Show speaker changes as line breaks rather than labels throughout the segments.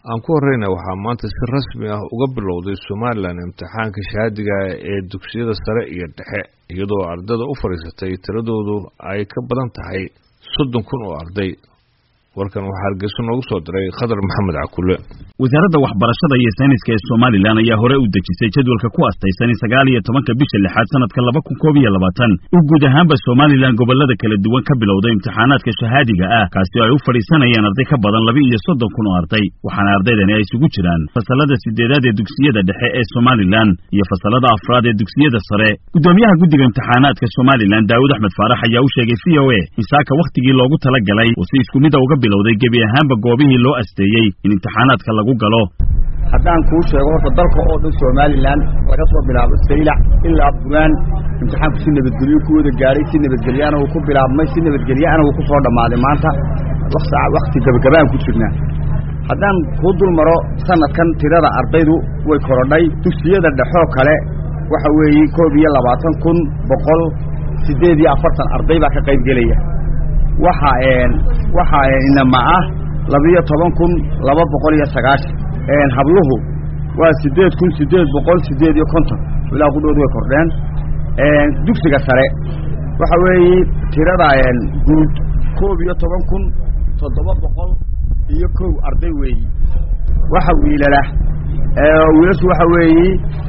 aan ku horeyna waxaa maanta si rasmi ah uga bilowday Soomaaliland imtixaanka shahaadiga ee dugsiyada sare iyo dhexe iyadoo ardayda u fariisatay tiradoodu ay ka badan tahay 30,000 oo arday. warkan waxaa Hargeysa noogu soo diray Khadar Maxamed Cakulle.
wasaaradda waxbarashada iyo sayniska ee Soomaaliland ayaa hore u dejisay jadwalka ku astaysan 19 bisha 6 sanadka 2021 guud ahaanba Soomaaliland gobolada kala duwan ka bilowday imtixaanaadka shahaadiga ah kaasi ay u fariisanayaan arday ka badan 32,000 oo arday waxaana ardaydani ay isugu jiraan fasalada 8aad ee dugsiyada dhexe ee Soomaaliland iyo fasalada 4aad ee dugsiyada sare. gudoomiyaha guddiga imtixaanaadka Soomaaliland Daawud Axmed Faarax ayaa u sheegay VOA in saaka waqtigii loogu talagalay oo si isku mid ah uga bilowday gebi ahaanba goobihii loo asteeyay in imtixaanaadka lagu galo.
haddaan kuu sheego horta dalka oo dhan Soomaaliland laga soo bilaabo Saylac ilaa Buuraan imtixaanku si nabadgelyo ku wada gaaray si nabadgelyana uu ku bilaabmay si nabadgelyana uu ku soo dhamaaday maanta waqti gabagabaan ku jirnaa. haddaan ku dul maro sanadkan tirada ardaydu way korodhay dugsiyada dhexe kale waxa weeye 22,148 arday baa ka qayb galaya waxa inama ah 12,290 habluhu waa 8,850 ilaa ku dhow way kordheen. dugsiga sare waxa weeye tirada guud 11,701 arday weeye waxa wiilashu waxa weeye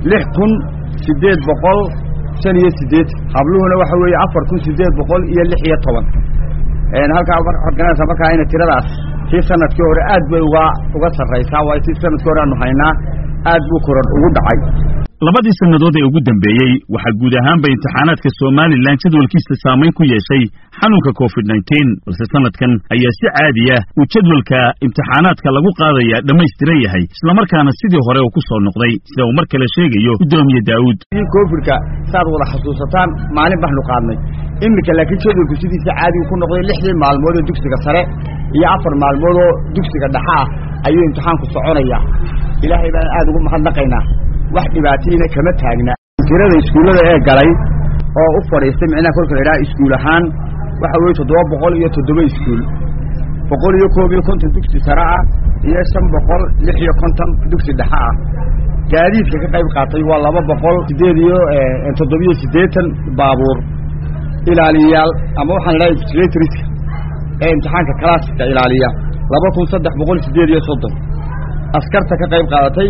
6,885 habluhuna waxa weeye 4,816 halka markaa in tiradaas si sanadkii hore aad bay uga sareysaa way si sanadkii hore aanu haynaa aad buu korodh ugu dhacay.
labadii sanadood ee ugu dambeeyay waxa guud ahaanba imtixaanaadka Soomaaliland jadwalkiisa saameyn ku yeeshay xanuunka COVID-19 balse sanadkan ayaa si caadi ah u jadwalka imtixaanaadka lagu qaadaya dhameystiran yahay isla markaana sidii hore uu ku soo noqday sida uu mar kale sheegayo gudoomiye Daawud.
COVID-ka saad wada xasuusataan maalin baxnu qaadnay imika laakiin jadwalku sidiisa caadi ku noqday 6 maalmood oo dugsiga sare iyo 4 maalmood oo dugsiga dhexe ah ayuu imtixaanku soconaya. ilaahay baan aad ugu mahadnaqaynaa wax dhibaatayna kama taagna. tirada iskuulada ee galay oo u fariistay macnaha kolka la yiraahdo iskuul ahaan waxa weeye 707 iskuul 151 dugsi sare ah iyo 556 dugsi dhexe ah. gaadiidka ka qayb qaatay waa 287 baabuur ilaaliyaal ama waxaan leeyahay secretaries ee imtixaanka classic ilaaliya 2,330 askarta ka qayb qaadatay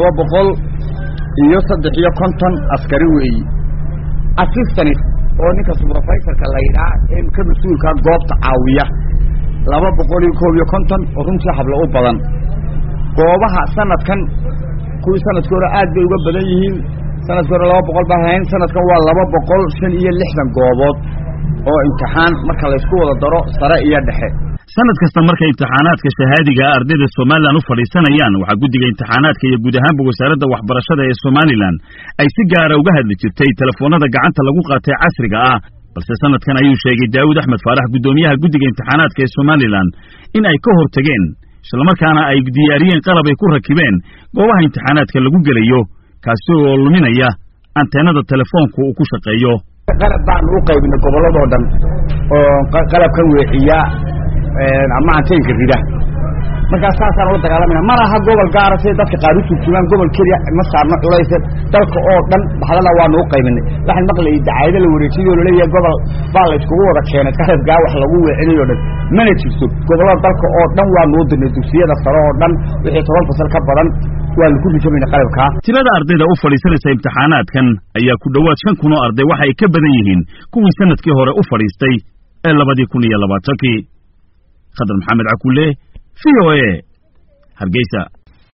753 askari weeye. assistant oo ninka supervisorka la yiraahdo ee ka mas'uulka goobta caawiya 251 oo runtii hablo u badan. goobaha sanadkan kuwii sanadkii hore aad bay uga badan yihiin sanadkii hore 200 baa hayn sanadkan waa 265 goobood oo imtixaan marka la isku wada daro sare iyo dhexe.
sanad kasta markay imtixaanaadka shahaadiga ardayda Soomaaliland u fariisanayaan waxa guddiga imtixaanaadka iyo guud ahaanba wasaaradda waxbarashada ee Soomaaliland ay si gaar ah uga hadli jirtay telefoonada gacanta lagu qaatay casriga ah balse sanadkan ayuu sheegay Daawud Axmed Faarax gudoomiyaha guddiga imtixaanaadka ee Soomaaliland in ay ka hortageen isla markaana ay diyaariyeen qalab ay ku rakibeen goobaha imtixaanaadka lagu galayo kaasi oo luminaya anteenada telefoonku uu ku shaqeeyo.
qalab baan u qaybinay gobolada dhan oo qalabkan weeciya ama anteenka rida marka saasaan u dagaalamina malaha gobol gaar ah sida dadka qaar u turjumaan gobol kaliya ma saarno culaysa dalka oo dhan baxdana waa noo qaybinay waxaan maqlay dacaayada la wareejiyo oo leeyahay gobol baa la isku wada keenay qalabka wax lagu weecinayo dhan mana jirto gobolada dalka oo dhan waa noo dinay dugsiyada sare oo dhan wixii 10 fasal ka badan waa la ku dhisamayna qalabka.
tirada ardayda u fariisanaysa imtixaanaadkan ayaa ku dhawaad 5,000 oo arday waxa ay ka badan yihiin kuwii sanadkii hore u fariistay ee 2020. Khadar Maxamed Cakulle VOA Hargeysa.